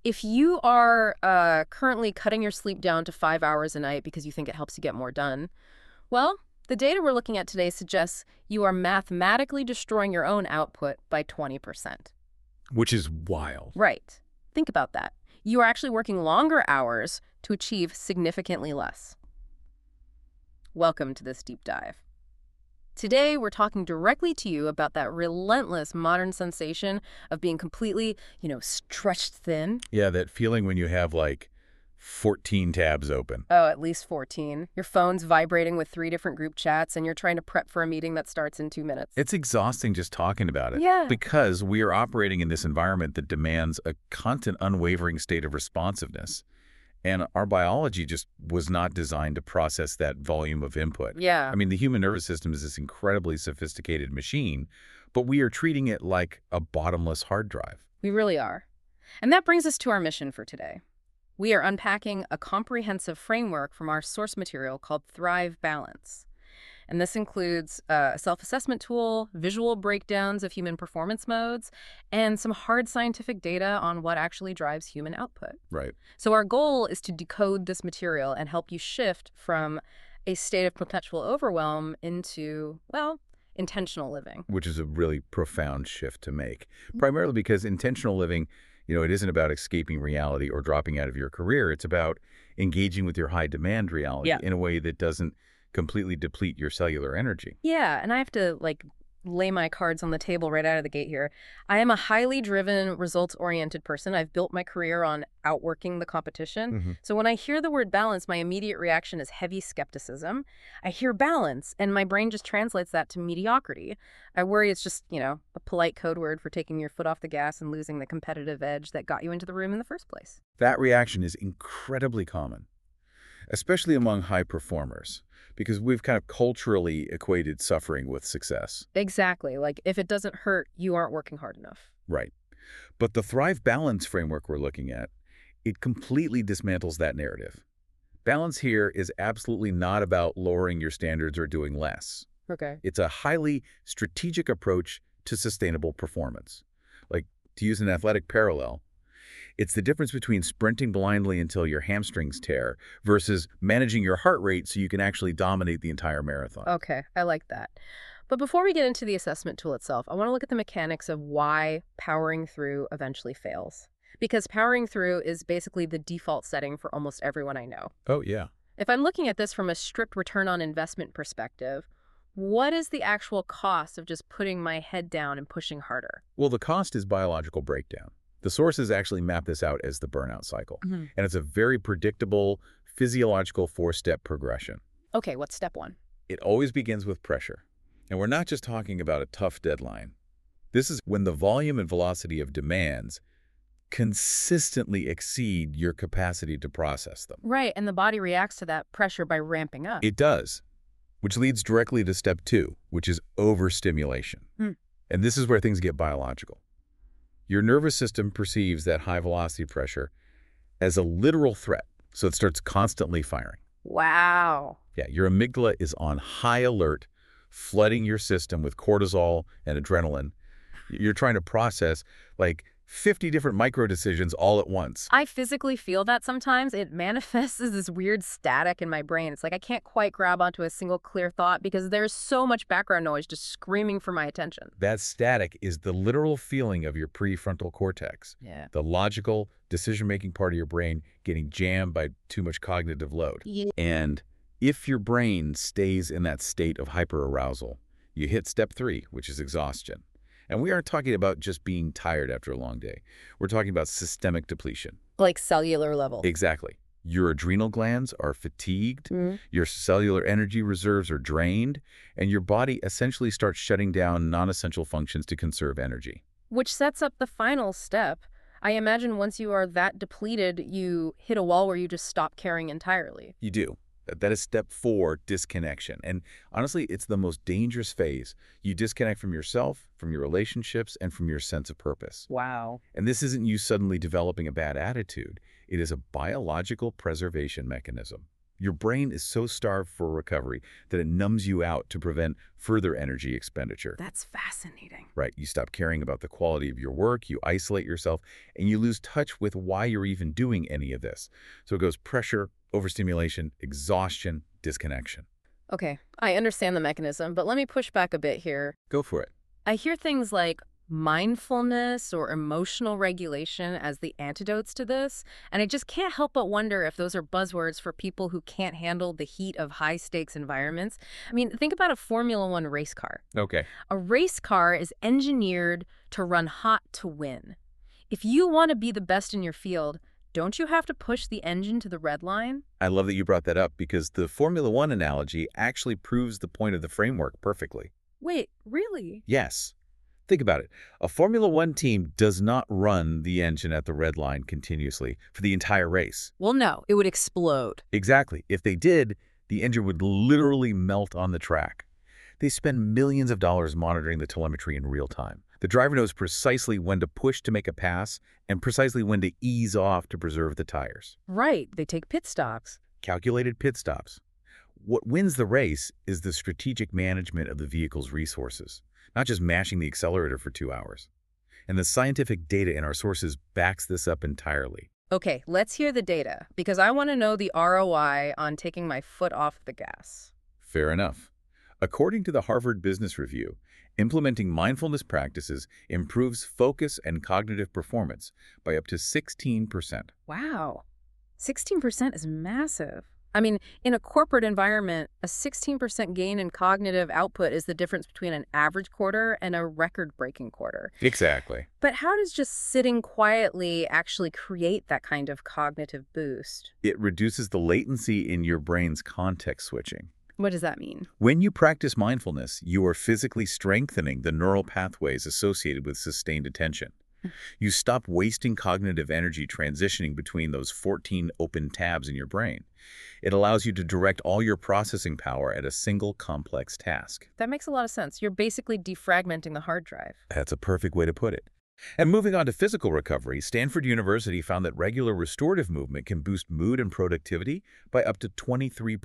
If you are currently cutting your sleep down to 5 hours a night because you think it helps you get more done, well, the data we're looking at today suggests you are mathematically destroying your own output by 20%. Which is wild. Right. Think about that. You are actually working longer hours to achieve significantly less. Welcome to this deep dive. Today, we're talking directly to you about that relentless modern sensation of being completely, stretched thin. Yeah, that feeling when you have like 14 tabs open. Oh, at least 14. Your phone's vibrating with 3 different group chats, and you're trying to prep for a meeting that starts in 2 minutes. It's exhausting just talking about it. Yeah. Because we are operating in this environment that demands a constant, unwavering state of responsiveness. And our biology just was not designed to process that volume of input. Yeah. I mean, the human nervous system is this incredibly sophisticated machine, but we are treating it like a bottomless hard drive. We really are. And that brings us to our mission for today. We are unpacking a comprehensive framework from our source material called Thrive Balance. And this includes a self-assessment tool, visual breakdowns of human performance modes, and some hard scientific data on what actually drives human output. Right. So our goal is to decode this material and help you shift from a state of perpetual overwhelm into, intentional living. Which is a really profound shift to make, primarily because intentional living, it isn't about escaping reality or dropping out of your career. It's about engaging with your high-demand reality in a way that doesn't completely deplete your cellular energy. Yeah, and I have to, lay my cards on the table right out of the gate here. I am a highly driven, results-oriented person. I've built my career on outworking the competition. So when I hear the word balance, my immediate reaction is heavy skepticism. I hear balance, and my brain just translates that to mediocrity. I worry it's just, a polite code word for taking your foot off the gas and losing the competitive edge that got you into the room in the first place. That reaction is incredibly common, especially among high performers, because we've kind of culturally equated suffering with success. Exactly. Like, if it doesn't hurt, you aren't working hard enough. Right. But the Thrive Balance framework we're looking at, it completely dismantles that narrative. Balance here is absolutely not about lowering your standards or doing less. Okay. It's a highly strategic approach to sustainable performance. Like, to use an athletic parallel, it's the difference between sprinting blindly until your hamstrings tear versus managing your heart rate so you can actually dominate the entire marathon. Okay, I like that. But before we get into the assessment tool itself, I want to look at the mechanics of why powering through eventually fails. Because powering through is basically the default setting for almost everyone I know. Oh, yeah. If I'm looking at this from a strict return on investment perspective, what is the actual cost of just putting my head down and pushing harder? Well, the cost is biological breakdown. The sources actually map this out as the burnout cycle. And it's a very predictable, physiological 4-step progression. Okay, what's step 1? It always begins with pressure. And we're not just talking about a tough deadline. This is when the volume and velocity of demands consistently exceed your capacity to process them. Right, and the body reacts to that pressure by ramping up. It does, which leads directly to step 2, which is overstimulation. And this is where things get biological. Your nervous system perceives that high-velocity pressure as a literal threat, so it starts constantly firing. Wow. Yeah, your amygdala is on high alert, flooding your system with cortisol and adrenaline. You're trying to process, 50 different micro-decisions all at once. I physically feel that sometimes. It manifests as this weird static in my brain. It's like I can't quite grab onto a single clear thought because there's so much background noise just screaming for my attention. That static is the literal feeling of your prefrontal cortex, the logical, decision-making part of your brain getting jammed by too much cognitive load. And if your brain stays in that state of hyperarousal, you hit step 3, which is exhaustion. And we aren't talking about just being tired after a long day. We're talking about systemic depletion. Like cellular level. Exactly. Your adrenal glands are fatigued, your cellular energy reserves are drained, and your body essentially starts shutting down non-essential functions to conserve energy. Which sets up the final step. I imagine once you are that depleted, you hit a wall where you just stop caring entirely. You do. That is step 4, disconnection. And honestly, it's the most dangerous phase. You disconnect from yourself, from your relationships, and from your sense of purpose. Wow. And this isn't you suddenly developing a bad attitude. It is a biological preservation mechanism. Your brain is so starved for recovery that it numbs you out to prevent further energy expenditure. That's fascinating. Right. You stop caring about the quality of your work, you isolate yourself, and you lose touch with why you're even doing any of this. So it goes pressure, overstimulation, exhaustion, disconnection. Okay, I understand the mechanism, but let me push back a bit here. Go for it. I hear things like mindfulness or emotional regulation as the antidotes to this, and I just can't help but wonder if those are buzzwords for people who can't handle the heat of high-stakes environments. I mean, think about a Formula One race car. Okay. A race car is engineered to run hot to win. If you want to be the best in your field, don't you have to push the engine to the red line? I love that you brought that up because the Formula One analogy actually proves the point of the framework perfectly. Wait, really? Yes. Think about it. A Formula One team does not run the engine at the red line continuously for the entire race. Well, no, it would explode. Exactly. If they did, the engine would literally melt on the track. They spend millions of dollars monitoring the telemetry in real time. The driver knows precisely when to push to make a pass and precisely when to ease off to preserve the tires. Right, they take pit stops. Calculated pit stops. What wins the race is the strategic management of the vehicle's resources, not just mashing the accelerator for 2 hours. And the scientific data in our sources backs this up entirely. Okay, let's hear the data, because I want to know the ROI on taking my foot off the gas. Fair enough. According to the Harvard Business Review, implementing mindfulness practices improves focus and cognitive performance by up to 16%. Wow, 16% is massive. I mean, in a corporate environment, a 16% gain in cognitive output is the difference between an average quarter and a record-breaking quarter. Exactly. But how does just sitting quietly actually create that kind of cognitive boost? It reduces the latency in your brain's context switching. What does that mean? When you practice mindfulness, you are physically strengthening the neural pathways associated with sustained attention. You stop wasting cognitive energy transitioning between those 14 open tabs in your brain. It allows you to direct all your processing power at a single complex task. That makes a lot of sense. You're basically defragmenting the hard drive. That's a perfect way to put it. And moving on to physical recovery, Stanford University found that regular restorative movement can boost mood and productivity by up to 23%.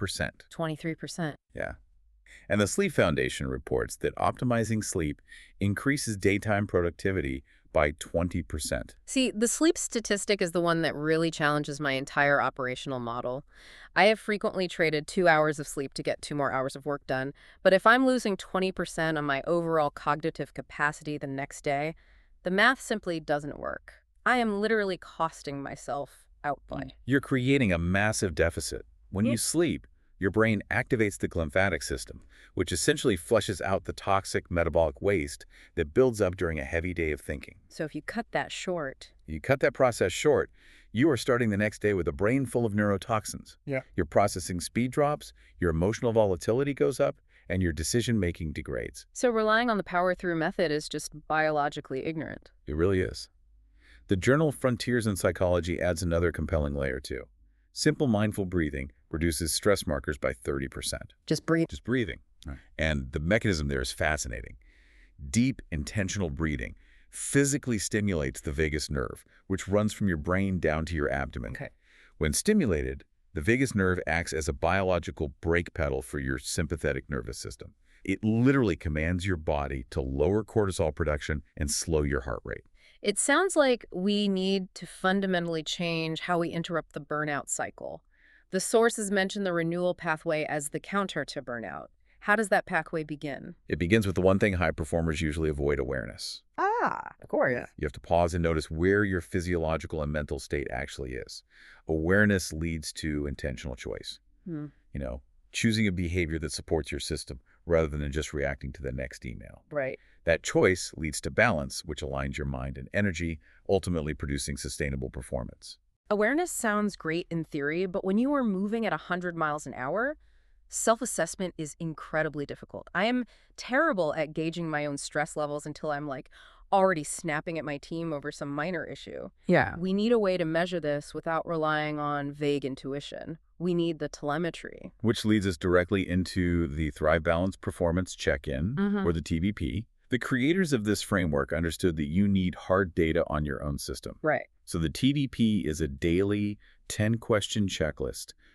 23%. Yeah. And the Sleep Foundation reports that optimizing sleep increases daytime productivity by 20%. See, the sleep statistic is the one that really challenges my entire operational model. I have frequently traded 2 hours of sleep to get 2 more hours of work done, but if I'm losing 20% on my overall cognitive capacity the next day, the math simply doesn't work. I am literally costing myself output. You're creating a massive deficit. When you sleep, your brain activates the glymphatic system, which essentially flushes out the toxic metabolic waste that builds up during a heavy day of thinking. So if you cut that short... You cut that process short, you are starting the next day with a brain full of neurotoxins. Yeah. Your processing speed drops, your emotional volatility goes up, and your decision-making degrades. So relying on the power-through method is just biologically ignorant. It really is. The journal Frontiers in Psychology adds another compelling layer, too. Simple mindful breathing reduces stress markers by 30%. Just breathe. Just breathing. Right. And the mechanism there is fascinating. Deep, intentional breathing physically stimulates the vagus nerve, which runs from your brain down to your abdomen. Okay. When stimulated, the vagus nerve acts as a biological brake pedal for your sympathetic nervous system. It literally commands your body to lower cortisol production and slow your heart rate. It sounds like we need to fundamentally change how we interrupt the burnout cycle. The sources mention the renewal pathway as the counter to burnout. How does that pathway begin? It begins with the one thing high performers usually avoid: awareness. Of course. Yeah. You have to pause and notice where your physiological and mental state actually is. Awareness leads to intentional choice. You know, choosing a behavior that supports your system rather than just reacting to the next email. Right. That choice leads to balance, which aligns your mind and energy, ultimately producing sustainable performance. Awareness sounds great in theory, but when you are moving at 100 miles an hour, self-assessment is incredibly difficult. I am terrible at gauging my own stress levels until I'm already snapping at my team over some minor issue. Yeah. We need a way to measure this without relying on vague intuition. We need the telemetry. Which leads us directly into the Thrive Balance Performance Check-In, or the TBP. The creators of this framework understood that you need hard data on your own system. Right. So the TBP is a daily 10-question checklist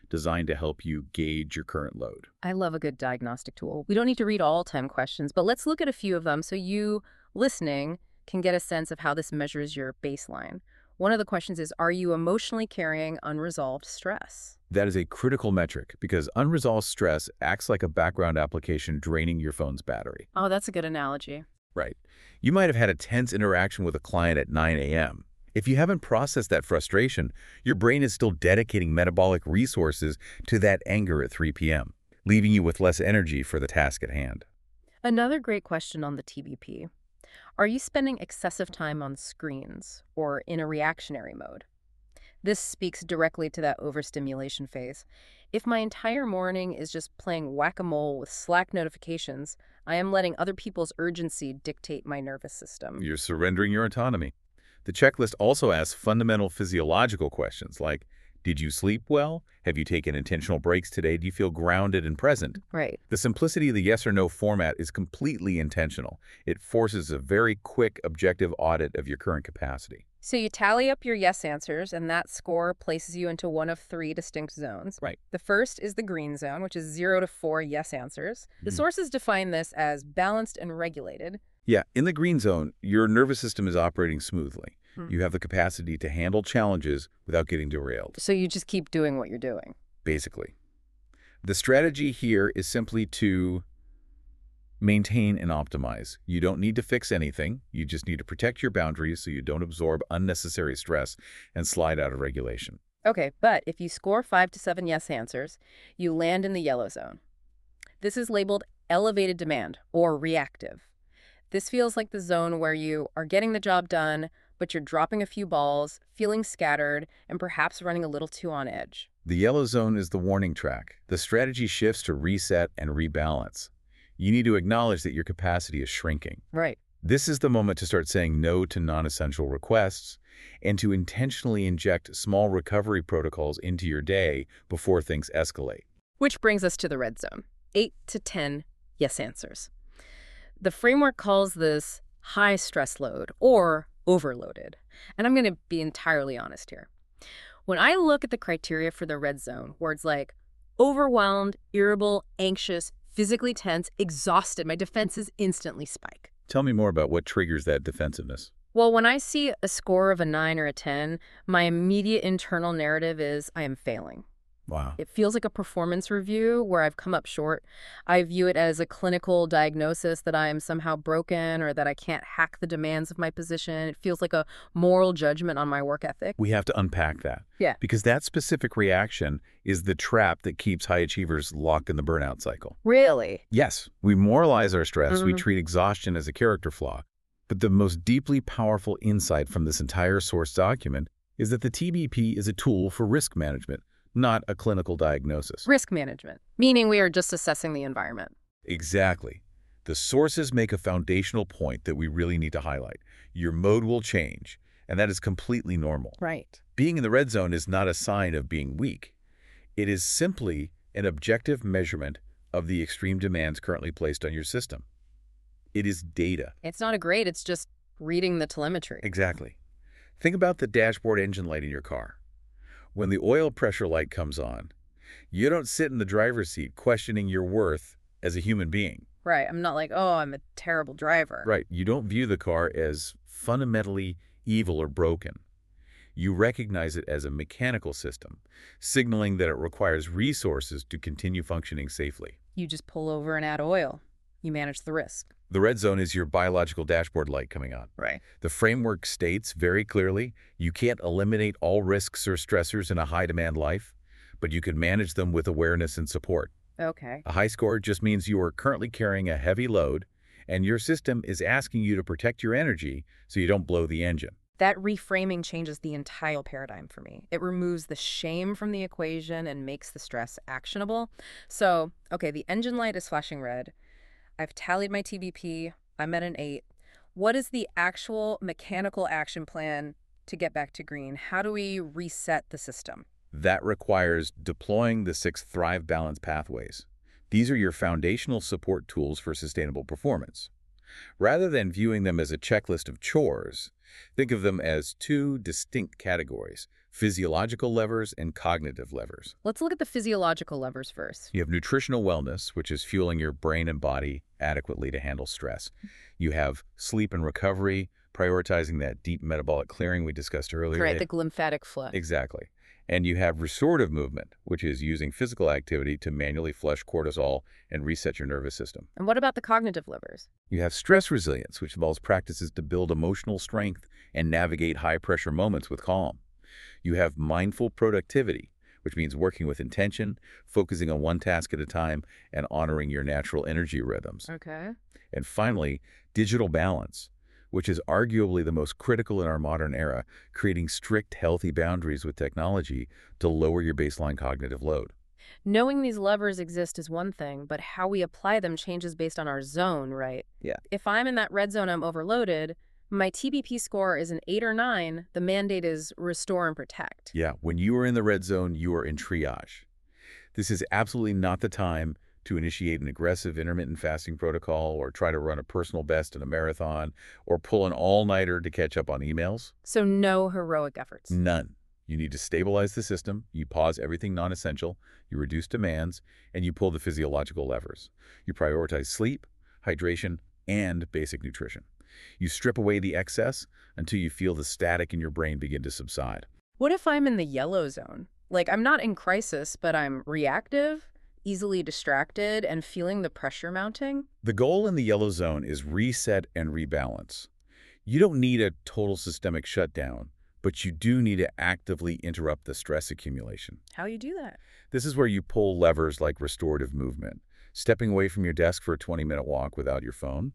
designed to help you gauge your current load. I love a good diagnostic tool. We don't need to read all 10 questions, but let's look at a few of them so you, listening, can get a sense of how this measures your baseline. One of the questions is, are you emotionally carrying unresolved stress? That is a critical metric because unresolved stress acts like a background application draining your phone's battery. Oh, that's a good analogy. Right. You might have had a tense interaction with a client at 9 a.m. If you haven't processed that frustration, your brain is still dedicating metabolic resources to that anger at 3 p.m., leaving you with less energy for the task at hand. Another great question on the TBP. Are you spending excessive time on screens or in a reactionary mode? This speaks directly to that overstimulation phase. If my entire morning is just playing whack-a-mole with Slack notifications, I am letting other people's urgency dictate my nervous system. You're surrendering your autonomy. The checklist also asks fundamental physiological questions like, did you sleep well? Have you taken intentional breaks today? Do you feel grounded and present? Right. The simplicity of the yes or no format is completely intentional. It forces a very quick, objective audit of your current capacity. So you tally up your yes answers, and that score places you into one of 3 distinct zones. Right. The first is the green zone, which is 0 to 4 yes answers. The sources define this as balanced and regulated. Yeah, in the green zone, your nervous system is operating smoothly. You have the capacity to handle challenges without getting derailed. So you just keep doing what you're doing. Basically. The strategy here is simply to maintain and optimize. You don't need to fix anything. You just need to protect your boundaries so you don't absorb unnecessary stress and slide out of regulation. Okay, but if you score 5 to 7 yes answers, you land in the yellow zone. This is labeled elevated demand or reactive. This feels like the zone where you are getting the job done, but you're dropping a few balls, feeling scattered, and perhaps running a little too on edge. The yellow zone is the warning track. The strategy shifts to reset and rebalance. You need to acknowledge that your capacity is shrinking. Right. This is the moment to start saying no to non-essential requests and to intentionally inject small recovery protocols into your day before things escalate. Which brings us to the red zone, 8 to 10 yes answers. The framework calls this high stress load or overloaded. And I'm going to be entirely honest here. When I look at the criteria for the red zone, words like overwhelmed, irritable, anxious, physically tense, exhausted, my defenses instantly spike. Tell me more about what triggers that defensiveness. Well, when I see a score of a 9 or a 10, my immediate internal narrative is I am failing. Wow. It feels like a performance review where I've come up short. I view it as a clinical diagnosis that I am somehow broken or that I can't hack the demands of my position. It feels like a moral judgment on my work ethic. We have to unpack that. Yeah. Because that specific reaction is the trap that keeps high achievers locked in the burnout cycle. Really? Yes. We moralize our stress. We treat exhaustion as a character flaw. But the most deeply powerful insight from this entire source document is that the TBP is a tool for risk management, not a clinical diagnosis. Risk management, meaning we are just assessing the environment. Exactly. The sources make a foundational point that we really need to highlight. Your mode will change, and that is completely normal. Right. Being in the red zone is not a sign of being weak. It is simply an objective measurement of the extreme demands currently placed on your system. It is data. It's not a grade, it's just reading the telemetry. Exactly. Think about the dashboard engine light in your car. When the oil pressure light comes on, you don't sit in the driver's seat questioning your worth as a human being. Right. I'm not like, oh, I'm a terrible driver. Right. You don't view the car as fundamentally evil or broken. You recognize it as a mechanical system, signaling that it requires resources to continue functioning safely. You just pull over and add oil. You manage the risk. The red zone is your biological dashboard light coming on. Right. The framework states very clearly you can't eliminate all risks or stressors in a high-demand life, but you can manage them with awareness and support. Okay. A high score just means you are currently carrying a heavy load, and your system is asking you to protect your energy so you don't blow the engine. That reframing changes the entire paradigm for me. It removes the shame from the equation and makes the stress actionable. So, okay, the engine light is flashing red. I've tallied my TBP. I'm at an 8. What is the actual mechanical action plan to get back to green? How do we reset the system? That requires deploying the 6 Thrive Balance pathways. These are your foundational support tools for sustainable performance. Rather than viewing them as a checklist of chores, think of them as 2 distinct categories: physiological levers and cognitive levers. Let's look at the physiological levers first. You have nutritional wellness, which is fueling your brain and body adequately to handle stress. You have sleep and recovery, prioritizing that deep metabolic clearing we discussed earlier. Right, the lymphatic flow. Exactly. And you have restorative movement, which is using physical activity to manually flush cortisol and reset your nervous system. And what about the cognitive levers? You have stress resilience, which involves practices to build emotional strength and navigate high-pressure moments with calm. You have mindful productivity, which means working with intention, focusing on one task at a time, and honoring your natural energy rhythms. Okay. And finally, digital balance, which is arguably the most critical in our modern era, creating strict, healthy boundaries with technology to lower your baseline cognitive load. Knowing these levers exist is one thing, but how we apply them changes based on our zone, right? Yeah. If I'm in that red zone, I'm overloaded, my TBP score is an 8 or 9, the mandate is restore and protect. Yeah, when you are in the red zone, you are in triage. This is absolutely not the time to initiate an aggressive intermittent fasting protocol or try to run a personal best in a marathon or pull an all-nighter to catch up on emails. So no heroic efforts. None. You need to stabilize the system, you pause everything non-essential, you reduce demands, and you pull the physiological levers. You prioritize sleep, hydration, and basic nutrition. You strip away the excess until you feel the static in your brain begin to subside. What if I'm in the yellow zone? Like, I'm not in crisis, but I'm reactive, easily distracted, and feeling the pressure mounting? The goal in the yellow zone is reset and rebalance. You don't need a total systemic shutdown, but you do need to actively interrupt the stress accumulation. How you do that? This is where you pull levers like restorative movement, stepping away from your desk for a 20-minute walk without your phone,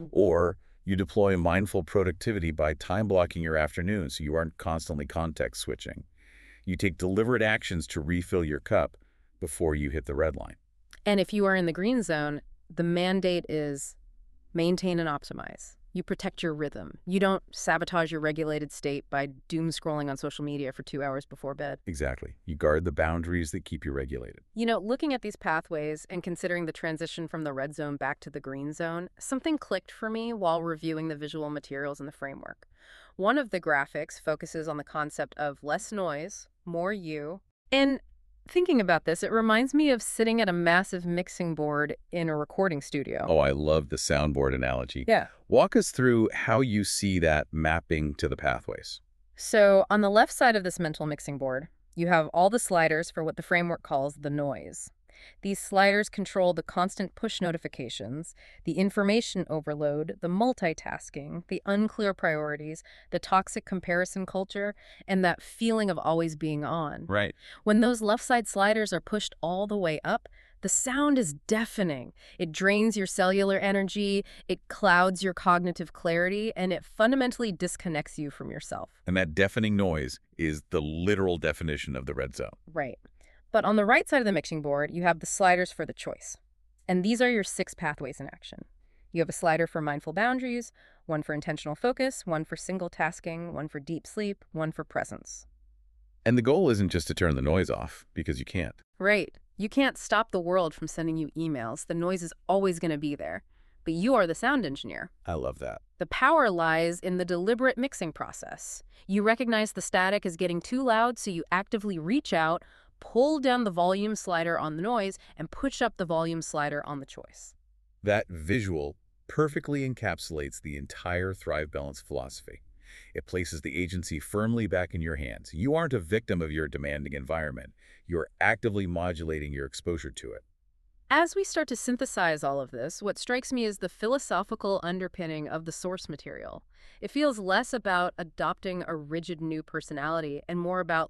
or you deploy mindful productivity by time-blocking your afternoon so you aren't constantly context switching. You take deliberate actions to refill your cup before you hit the red line. And if you are in the green zone, the mandate is maintain and optimize. You protect your rhythm. You don't sabotage your regulated state by doom scrolling on social media for 2 hours before bed. Exactly. You guard the boundaries that keep you regulated. You know, looking at these pathways and considering the transition from the red zone back to the green zone, something clicked for me while reviewing the visual materials in the framework. One of the graphics focuses on the concept of less noise, more you. And thinking about this, it reminds me of sitting at a massive mixing board in a recording studio. Oh, I love the soundboard analogy. Yeah. Walk us through how you see that mapping to the pathways. So on the left side of this mental mixing board, you have all the sliders for what the framework calls the noise. These sliders control the constant push notifications, the information overload, the multitasking, the unclear priorities, the toxic comparison culture, and that feeling of always being on. Right. When those left side sliders are pushed all the way up, the sound is deafening. It drains your cellular energy, it clouds your cognitive clarity, and it fundamentally disconnects you from yourself. And that deafening noise is the literal definition of the red zone. Right. But on the right side of the mixing board, you have the sliders for the choice. And these are your 6 pathways in action. You have a slider for mindful boundaries, one for intentional focus, one for single tasking, one for deep sleep, one for presence. And the goal isn't just to turn the noise off, because you can't. Right. You can't stop the world from sending you emails. The noise is always going to be there. But you are the sound engineer. I love that. The power lies in the deliberate mixing process. You recognize the static is getting too loud, so you actively reach out, pull down the volume slider on the noise, and push up the volume slider on the choice. That visual perfectly encapsulates the entire Thrive Balance philosophy. It places the agency firmly back in your hands. You aren't a victim of your demanding environment. You're actively modulating your exposure to it. As we start to synthesize all of this, what strikes me is the philosophical underpinning of the source material. It feels less about adopting a rigid new personality and more about,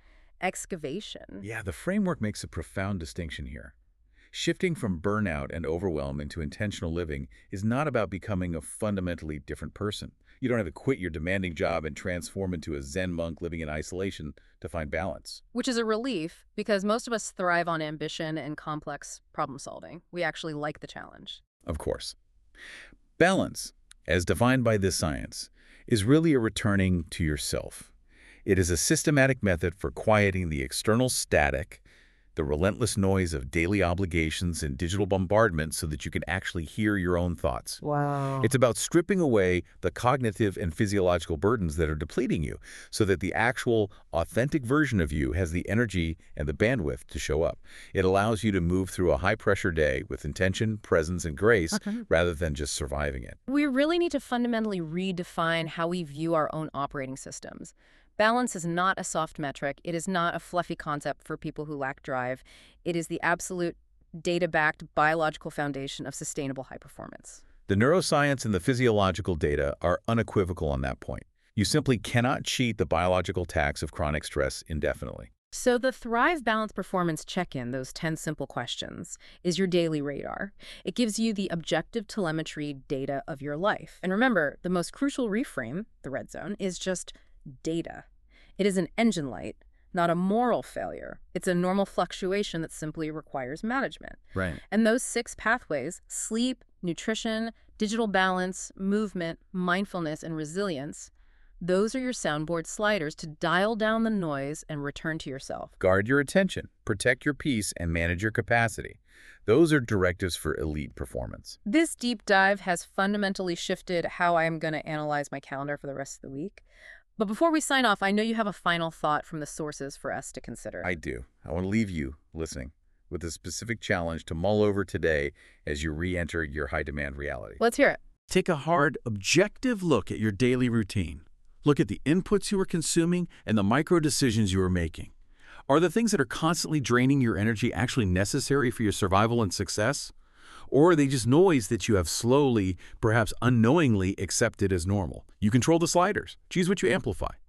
excavation. Yeah, the framework makes a profound distinction here. Shifting from burnout and overwhelm into intentional living is not about becoming a fundamentally different person. You don't have to quit your demanding job and transform into a Zen monk living in isolation to find balance. Which is a relief, because most of us thrive on ambition and complex problem solving. We actually like the challenge. Of course. Balance, as defined by this science, is really a returning to yourself. It is a systematic method for quieting the external static, the relentless noise of daily obligations and digital bombardment so that you can actually hear your own thoughts. Wow. It's about stripping away the cognitive and physiological burdens that are depleting you so that the actual, authentic version of you has the energy and the bandwidth to show up. It allows you to move through a high-pressure day with intention, presence, and grace rather than just surviving it. We really need to fundamentally redefine how we view our own operating systems. Balance is not a soft metric. It is not a fluffy concept for people who lack drive. It is the absolute data-backed biological foundation of sustainable high performance. The neuroscience and the physiological data are unequivocal on that point. You simply cannot cheat the biological tax of chronic stress indefinitely. So the Thrive Balance Performance Check-in, those 10 simple questions, is your daily radar. It gives you the objective telemetry data of your life. And remember, the most crucial reframe, the red zone, is just data. It is an engine light, not a moral failure. It's a normal fluctuation that simply requires management. Right. And those 6 pathways, sleep, nutrition, digital balance, movement, mindfulness, and resilience, those are your soundboard sliders to dial down the noise and return to yourself. Guard your attention, protect your peace, and manage your capacity. Those are directives for elite performance. This deep dive has fundamentally shifted how I am going to analyze my calendar for the rest of the week. But before we sign off, I know you have a final thought from the sources for us to consider. I do. I want to leave you, listening, with a specific challenge to mull over today as you re-enter your high-demand reality. Let's hear it. Take a hard, objective look at your daily routine. Look at the inputs you are consuming and the micro decisions you are making. Are the things that are constantly draining your energy actually necessary for your survival and success? Or are they just noise that you have slowly, perhaps unknowingly, accepted as normal? You control the sliders. Choose what you amplify.